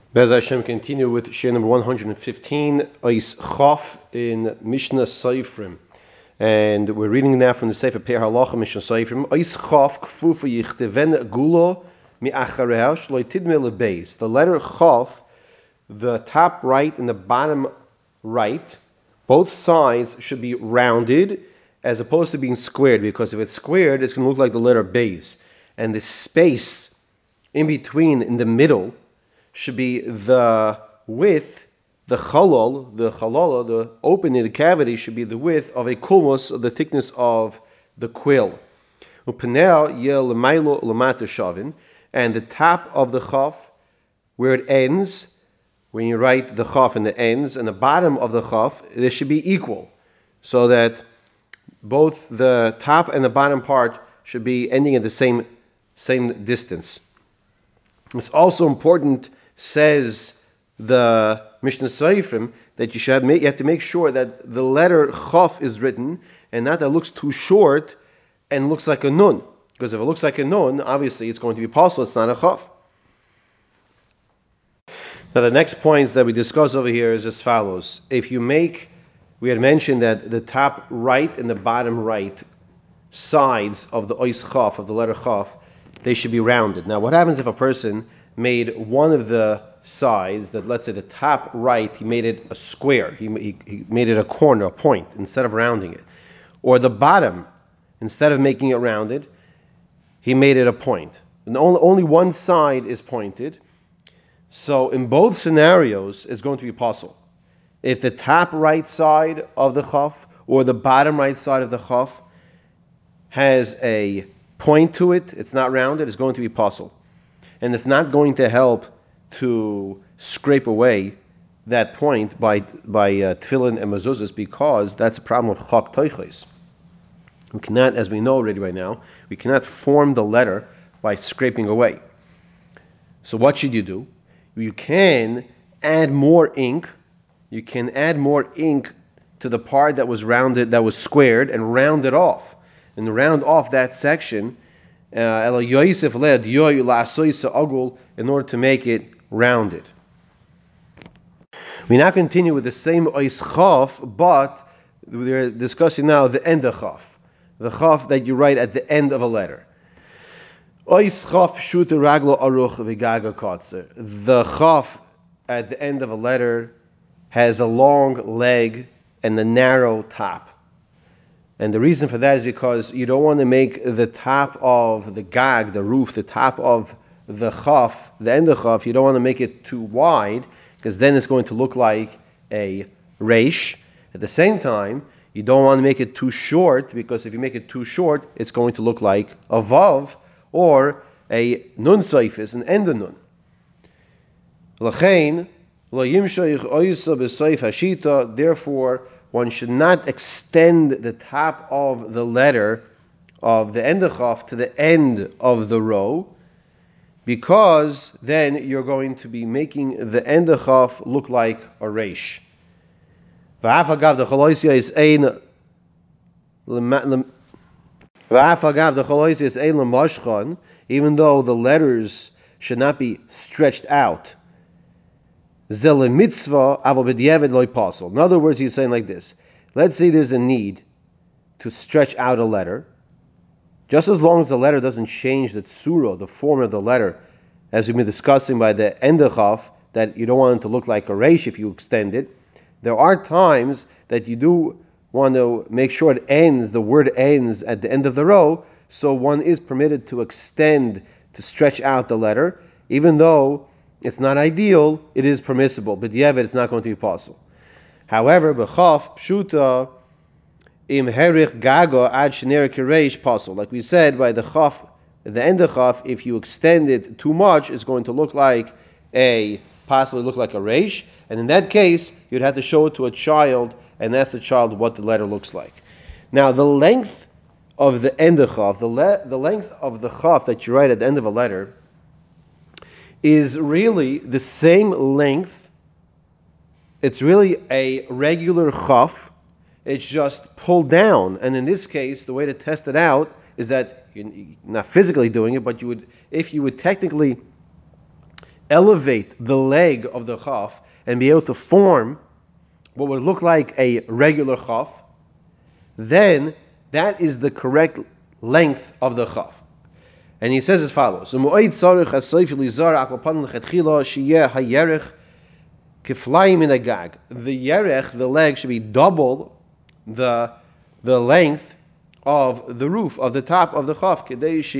Bez Hashem, continue with Shir number 115, Ois Chof in Mishnah Seifrim. And we're reading now from the Sefer Pe'er Halacha Mishnah Seifrim. Ois Chof kfufa yichteven gulo mi'achareha shlo tidme lebeis. The letter Chof, the top right and the bottom right, both sides should be rounded as opposed to being squared, because if it's squared, it's going to look like the letter Beis. And the space in between, in the middle, should be the width, the chalala, the opening, the cavity should be the width of a kulmus, the thickness of the quill. And the top of the chaf, where it ends, when you write the chaf and the ends, and the bottom of the chaf, they should be equal, so that both the top and the bottom part should be ending at the same distance. It's also important, says the Mishnah Seifrim, that you have to make sure that the letter Chaf is written, and not that it looks too short and looks like a nun. Because if it looks like a nun, obviously it's going to be possible, it's not a Chaf. Now the next points that we discuss over here is as follows. We had mentioned that the top right and the bottom right sides of the Ois Chaf, of the letter Chaf, they should be rounded. Now what happens if a person made one of the sides, that let's say the top right, he made it a square, he made it a corner, a point, instead of rounding it. Or the bottom, instead of making it rounded, he made it a point. And only one side is pointed. So in both scenarios, it's going to be possible. If the top right side of the chaf or the bottom right side of the chaf has a point to it, it's not rounded, it's going to be possible. And it's not going to help to scrape away that point by tefillin and mezuzahs, because that's a problem of chak toiches. We cannot, as we know already right now, we cannot form the letter by scraping away. So what should you do? You can add more ink. You can add more ink to the part that was rounded, that was squared, and round it off. And round off that section in order to make it rounded. We now continue with the same Ois Chaf, but we're discussing now the end of Chaf, the Chaf that you write at the end of a letter. Ois Chaf pshuta raglo aruch v'gaga kotzer. The Chaf at the end of a letter has a long leg and a narrow top. And the reason for that is because you don't want to make the top of the gag, the roof, the top of the chaf, the end of chaf, you don't want to make it too wide, because then it's going to look like a reish. At the same time, you don't want to make it too short, because if you make it too short, it's going to look like a vav or a nun seifis, an end of nun. L'chein, lo yimshoich oysa b'seif hashita, therefore, one should not extend the top of the letter of the end of chaf to the end of the row, because then you're going to be making the end of chaf look like a reish. Even though the letters should not be stretched out. In other words, he's saying like this. Let's say there's a need to stretch out a letter. Just as long as the letter doesn't change the tsura, the form of the letter, as we've been discussing by the end of chaf, that you don't want it to look like a reish if you extend it. There are times that you do want to make sure it ends, the word ends at the end of the row, so one is permitted to extend, to stretch out the letter, even though it's not ideal, it is permissible, but it's not going to be possible. However, b'chaf pshuta im herich gaga ad shenera kireish possible. Like we said, by the chaf, at the end of chaf, if you extend it too much, it's going to look like possibly look like a reish, and in that case, you'd have to show it to a child and ask the child what the letter looks like. Now, the length of the end of chaf, the length of the chaf that you write at the end of a letter, is really the same length. It's really a regular chaf. It's just pulled down. And in this case, the way to test it out is that you're not physically doing it, but if you would technically elevate the leg of the chaf and be able to form what would look like a regular chaf, then that is the correct length of the chaf. And he says as follows: the yerech, the leg, should be double the length of the roof, of the top of the chaf.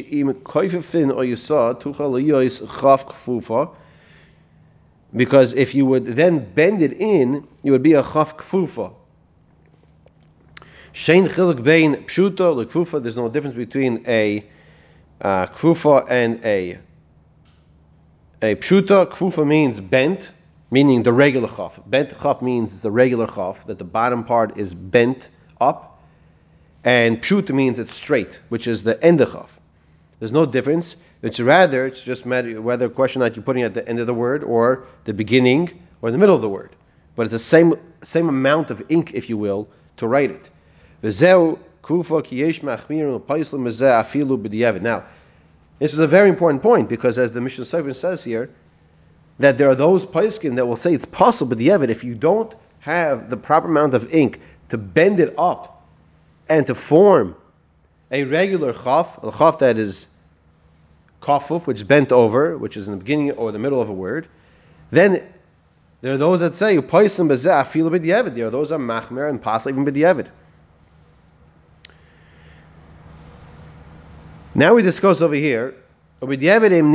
Because if you would then bend it in, it would be a chaf kfufa. Shein chiluk bein pshuto lekfufa. There's no difference between a kfufa and a pshuta. Kfufa means bent, meaning the regular chaf. Bent chaf means the regular chaf, that the bottom part is bent up, and pshuta means it's straight, which is the end of chaf. There's no difference. It's just matter whether a question that you're putting at the end of the word or the beginning or the middle of the word. But it's the same amount of ink, if you will, to write it. Now, this is a very important point, because as the Mishnah Sefer says here, that there are those poskim that will say it's possible b'diavad if you don't have the proper amount of ink to bend it up and to form a regular chaf, a chaf that is kafuf, which is bent over, which is in the beginning or the middle of a word, then there are those that say poisim b'zeh afilu b'diavad. There are those that are machmer and possibly even b'diavad. Now we discuss over here, what happens if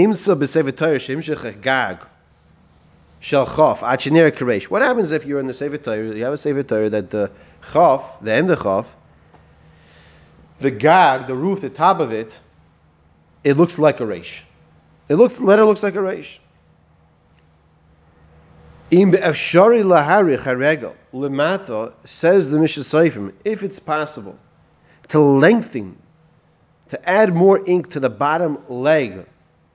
you're in the Sefer Torah, you have a Sefer Torah that the chaf, the end of chaf, the gag, the roof, the top of it, it looks like a reish. Letter looks like a reish. Says the Mishnah Seifim, if it's possible to lengthen, to add more ink to the bottom leg,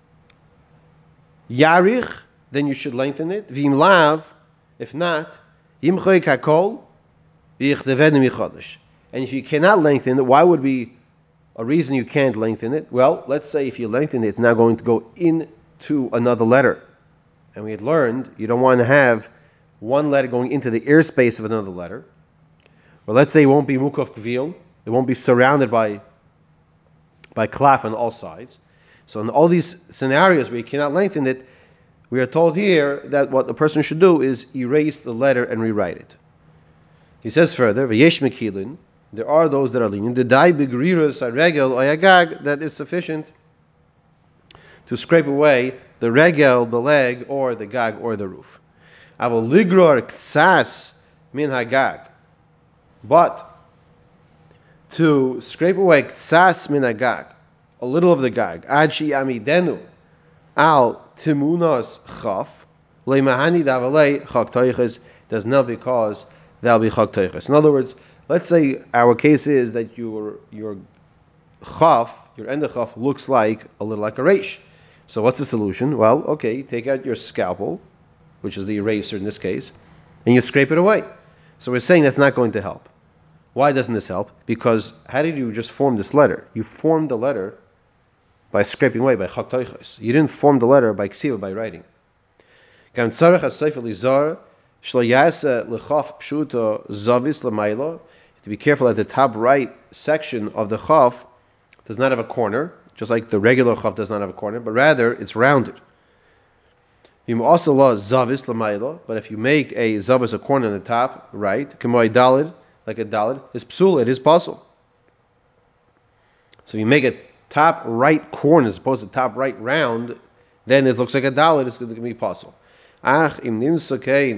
yarich, then you should lengthen it. V'im lav, if not, yimchoik hakol, v'yichtevenu michodesh. And if you cannot lengthen it, why would be a reason you can't lengthen it? Well, let's say if you lengthen it, it's now going to go into another letter. And we had learned you don't want to have one letter going into the airspace of another letter. Or let's say it won't be mukaf kvil, it won't be surrounded by klaf on all sides. So in all these scenarios where you cannot lengthen it, we are told here that what the person should do is erase the letter and rewrite it. He says further, v'yesh mekilin, there are those that are lenient, the dai begriras regel oyagag, that is sufficient to scrape away the regel, the leg, or the gag, or the roof. Avol ligror ksas min hagag, but to scrape away ksas min hagag, a little of the gag, adshi amidenu al timunos chaf leimahani davalei chak toiches, does not because that'll be chak toiches. In other words, let's say our case is that your chaf, your end of chaf, looks like a little like a reish. So what's the solution? Well, okay, take out your scalpel, which is the eraser in this case, and you scrape it away. So we're saying that's not going to help. Why doesn't this help? Because how did you just form this letter? You formed the letter by scraping away, by chak toiches. You didn't form the letter by ksiva, by writing. To be careful that the top right section of the chaf does not have a corner, just like the regular chaf does not have a corner, but rather it's rounded. Also zavis l'maylo, but if you make a zavis, a corner on the top right, k'moy dalid, like a dalid, is psul, it is possible. So if you make a top right corner as opposed to top right round, then it looks like a dalid, it's going to be possible. Now, it's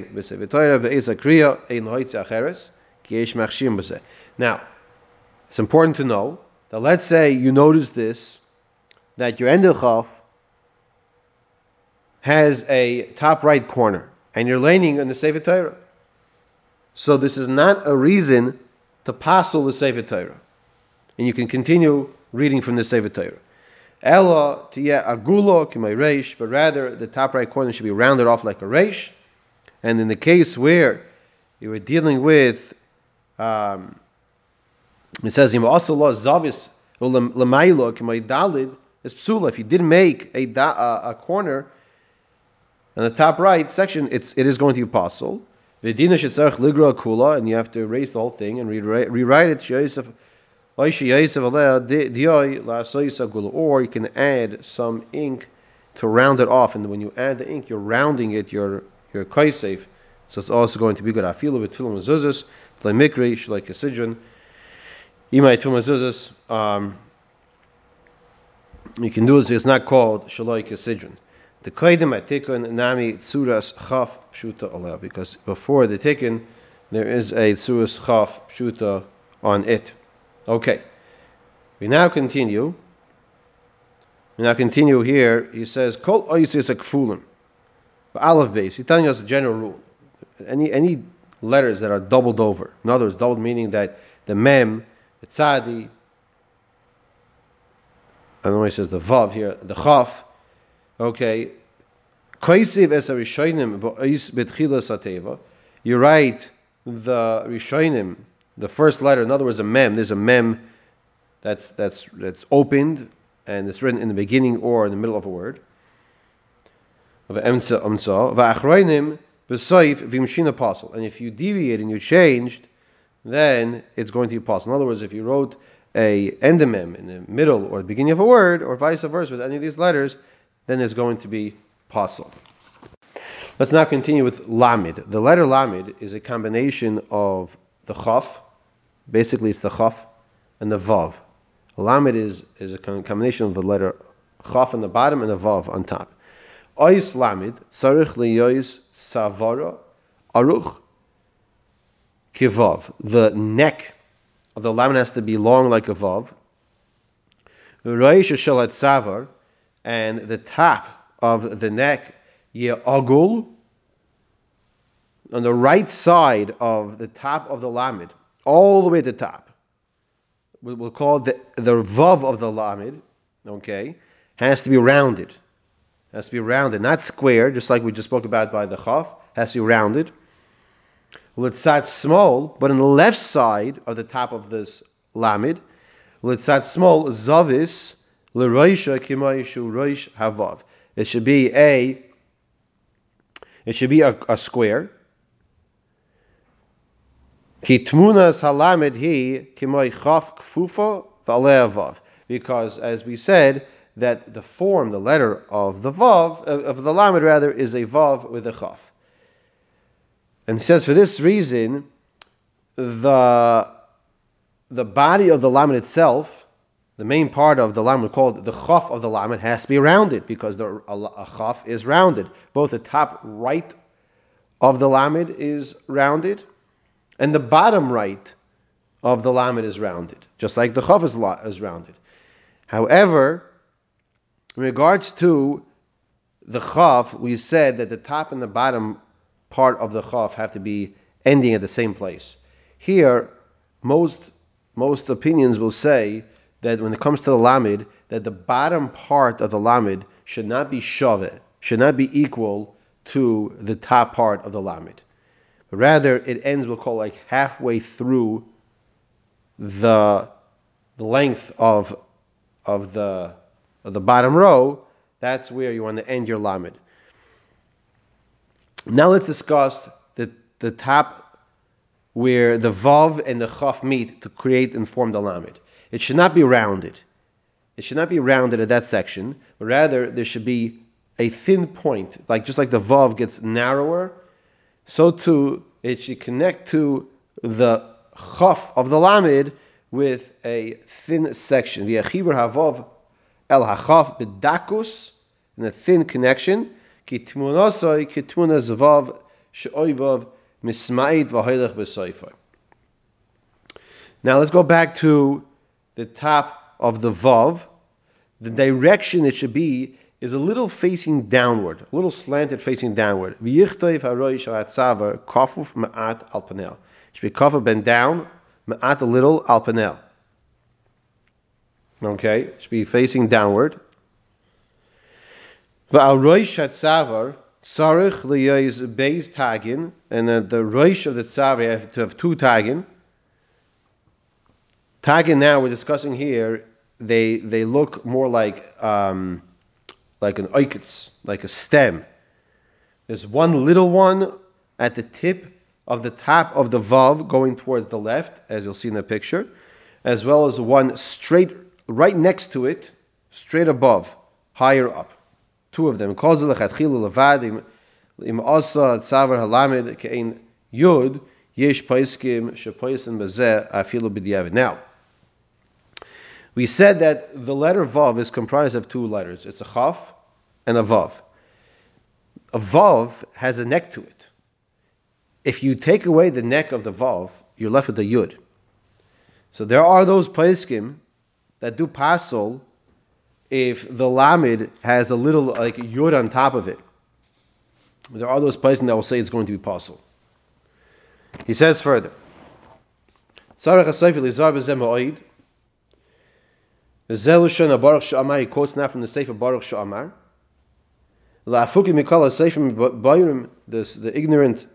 important to know that let's say you notice this, that your end of chaf has a top right corner, and you're leaning on the Sefer Torah. So this is not a reason to passel the Sefer Torah, and you can continue reading from the Sefer Torah. Ella tiya agulo k'may reish, but rather the top right corner should be rounded off like a reish. And in the case where you were dealing with, it says him also lo zavis l'maylo k'may dalid is psula. If you didn't make a corner On the top right section, it is going to be possible. V'dina shetzarich ligra kula, and you have to erase the whole thing and rewrite it. Or you can add some ink to round it off, and when you add the ink, you're rounding it, your kaisef, so it's also going to be good. Afilu v'tfilim mezuzos, t'lei mikri, shalai kesidron, imay tfilim mezuzos. You can do it. It's not called shalai kesidron. The koidim atikun nami tzuras chaf pshuta aleh, because before the tikkun there is a tzuras chaf pshuta on it. Okay, we now continue. Here. He says kol oisis akfulim, aleph base. He's telling us a general rule. Any letters that are doubled over. In other words, doubled meaning that the mem, the tzadi, I don't know why he says the vav here, the chaf. Okay, koisiv es harishonim ba'is betchilas hateva. You write the rishonim, the first letter. In other words, a mem. There's a mem that's opened and it's written in the beginning or in the middle of a word. V'achroinim b'soif v'imshin apostle. And if you deviate and you changed, then it's going to be possible. In other words, if you wrote a endemem in the middle or the beginning of a word, or vice versa with any of these letters, then it's going to be possible. Let's now continue with lamid. The letter lamid is a combination of the chaf, basically it's the chaf, and the vav. Lamid is a combination of the letter chaf on the bottom and the vav on top. Ois lamid, sarich liyois savara, aruch kivav. The neck of the lamid has to be long like a vav. Reish shalat savar, and the top of the neck, ye'agul, on the right side of the top of the lamid, all the way to the top. We'll call the vav of the lamid, okay, has to be rounded. Not square, just like we just spoke about by the chaf, has to be rounded. Litzat small, but on the left side of the top of this lamid, litzat small, zavis, l'roisha kimayishu roish havav. It should be a square. Ki tmunas halamid hi kimay chaf kfufa v'alei vav. Because, as we said, that the form, the letter of the vav, of the lamid rather, is a vav with a chaf. And he says for this reason, the body of the lamid itself, the main part of the lamid called the chaf of the lamid, has to be rounded because a chaf is rounded. Both the top right of the lamid is rounded, and the bottom right of the lamid is rounded, just like the chaf is rounded. However, in regards to the chaf, we said that the top and the bottom part of the chaf have to be ending at the same place. Here, most opinions will say that when it comes to the lamid, that the bottom part of the lamid should not be shaveh, should not be equal to the top part of the lamid. But rather, it ends, we'll call like halfway through the length of the bottom row. That's where you want to end your lamid. Now let's discuss the top where the vav and the chaf meet to create and form the lamid. It should not be rounded. It should not be rounded at that section, but rather there should be a thin point, just like the vav gets narrower, so too it should connect to the chaf of the lamid with a thin section. V'yachibur havav el hachaf b'dakus, in a thin connection. Ki tmunasoi ki tmuna zavav she'oivav misma'id v'hoylech b'soifai. Now let's go back to the top of the vav. The direction it should be is a little facing downward, a little slanted facing downward. V'yichtov haroish ha'atzavar kafuf ma'at al panel. It should be kafuf bent down, ma'at a little al panel. Okay, it should be facing downward. V'al roish ha'atzavar sarich liyoz beis tagin, and the roish of the tzavar you have to have two tagin. Tagin now we're discussing here, they look more like an oikitz, like a stem. There's one little one at the tip of the top of the vav going towards the left, as you'll see in the picture, as well as one straight right next to it, straight above, higher up. Two of them. Now, we said that the letter vav is comprised of two letters. It's a chaf and a vav. A vav has a neck to it. If you take away the neck of the vav, you're left with the yud. So there are those poskim that do pasol if the lamed has a little like yud on top of it. There are those poskim that will say it's going to be pasol. He says further, he quotes now from the Sefer Baruch Sha'amar. The ignorant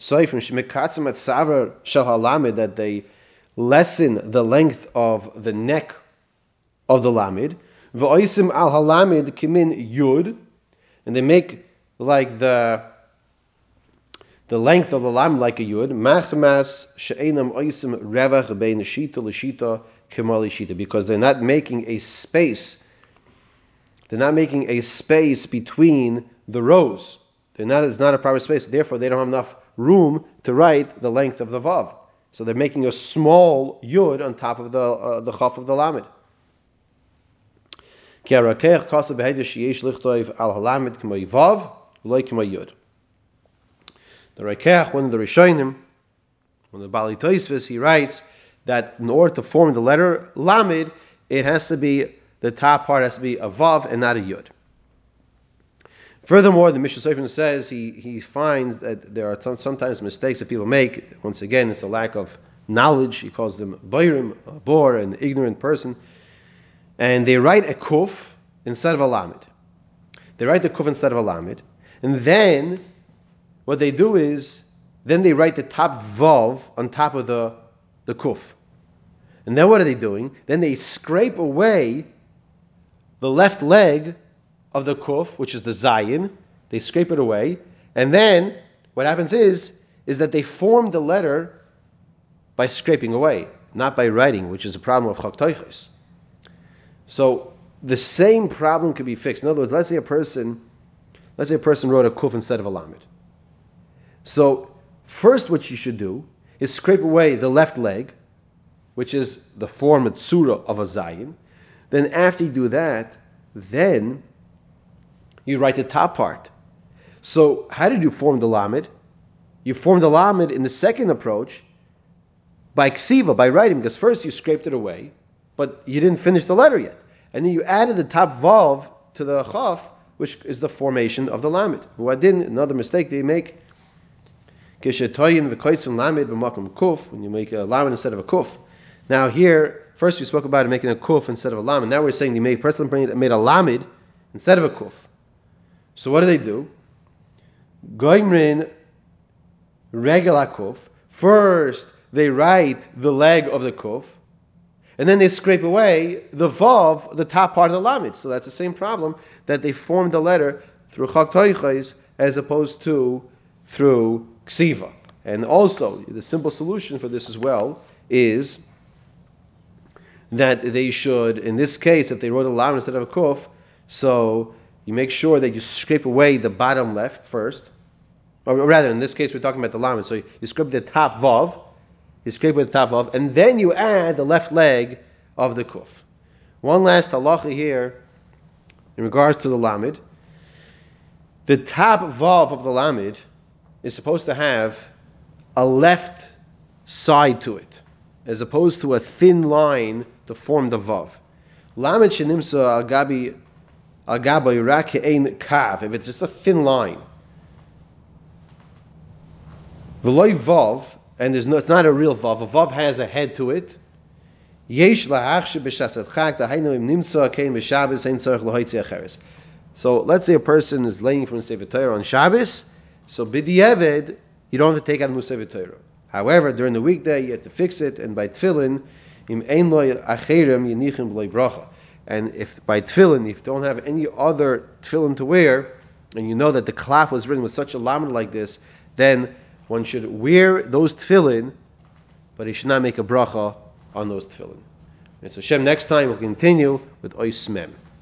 Seifrim that they lessen the length of the neck of the lamid. V'oisim al halamid kimin yud, and they make like the length of the lamid like a yud. Machmas she'enam oisim revach bein shita l'shita k'mali shita, because they're not making a space. They're not making a space between the rows. It's not a proper space. Therefore, they don't have enough room to write the length of the vav. So they're making a small yud on top of the chaf of the lamed. The Rakeach, one of the Rishonim, one of the Bali Tosfos, he writes that in order to form the letter lamed, it has to be, the top part has to be a vav and not a yud. Furthermore, the Mishnah Seifrim says he finds that there are sometimes mistakes that people make. Once again, it's a lack of knowledge. He calls them bayrim, a bore, an ignorant person. And they write a kuf instead of a lamed. They write the kuf instead of a lamed. And then what they do is, then they write the top vav on top of the kuf. And then what are they doing? Then they scrape away the left leg of the kuf, which is the zayin. They scrape it away. And then what happens is that they form the letter by scraping away, not by writing, which is a problem of chak toiches. So the same problem could be fixed. In other words, let's say a person wrote a kuf instead of a lamed. So first what you should do is scrape away the left leg, which is the form, of tzura of a zayin. Then after you do that, then you write the top part. So how did you form the lamed? You formed the lamed in the second approach by ksiva, by writing, because first you scraped it away, but you didn't finish the letter yet. And then you added the top vav to the chaf, which is the formation of the lamed. Another mistake they make, when you make a lamed instead of a kuf. Now here, first we spoke about making a kuf instead of a lamed. Now we're saying the person made a lamed instead of a kuf. So what do? Goimrin regel kuf. First they write the leg of the kuf, and then they scrape away the vav, the top part of the lamed. So that's the same problem, that they formed the letter through chak toiches as opposed to through ksiva. And also, the simple solution for this as well is that they should, in this case, if they wrote a lamed instead of a kuf, so you make sure that you scrape away the bottom left first. Or rather, in this case, we're talking about the lamed. So you scrape the top vav, and then you add the left leg of the kuf. One last halacha here in regards to the lamed. The top vav of the lamed is supposed to have a left side to it, as opposed to a thin line to form the vav. Lamed shenimsa al gabi rak ein kav, if it's just a thin line. V'loy vav, and it's not a real vav. A vav has a head to it. Yesh lahachshe b'shasat chak dahainu im nimtza kein b'Shabbos ein tzarich l'hoitzi acheres. So let's say a person is laying from the Sefer Torah on Shabbos, so b'di'eved you don't have to take out a new Sefer Torah. However, during the weekday you have to fix it, and by tefillin im ein loy acherem yenichim b'loy bracha. And if by tefillin, if you don't have any other tefillin to wear, and you know that the klaf was written with such a lamed like this, then one should wear those tefillin, but he should not make a bracha on those tefillin. And so Hashem, next time we'll continue with Ois Mem.